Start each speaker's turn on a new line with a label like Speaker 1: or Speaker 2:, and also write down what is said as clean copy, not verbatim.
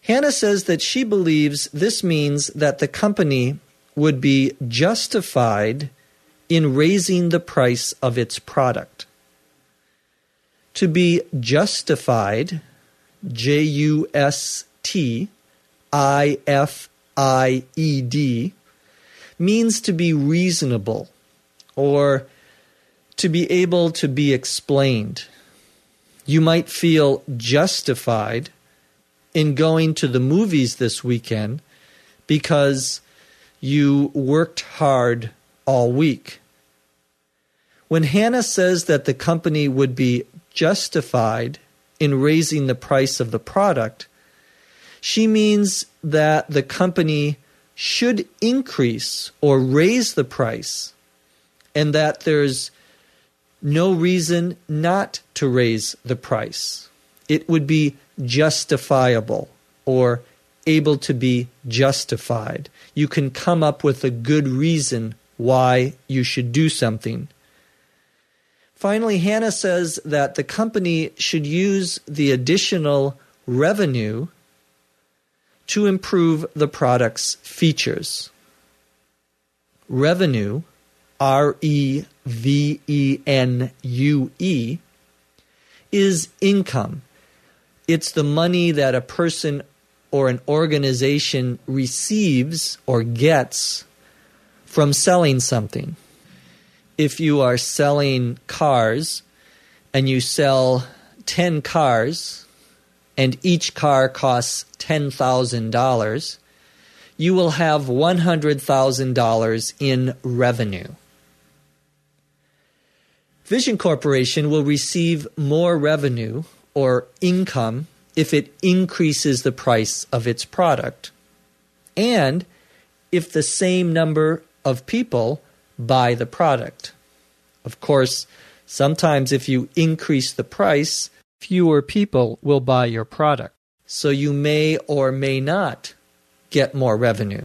Speaker 1: Hannah says that she believes this means that the company would be justified in raising the price of its product. To be justified, Justified, means to be reasonable or to be able to be explained. You might feel justified in going to the movies this weekend because you worked hard all week. When Hannah says that the company would be justified in raising the price of the product, she means that the company should increase or raise the price, and that there's no reason not to raise the price. It would be justifiable or able to be justified. You can come up with a good reason why you should do something. Finally, Hannah says that the company should use the additional revenue to improve the product's features. Revenue, Revenue, is income. It's the money that a person or an organization receives or gets from selling something. If you are selling cars and you sell 10 cars and each car costs $10,000, you will have $100,000 in revenue. Vision Corporation will receive more revenue or income if it increases the price of its product, and if the same number of people buy the product. Of course, sometimes if you increase the price, fewer people will buy your product. So you may or may not get more revenue.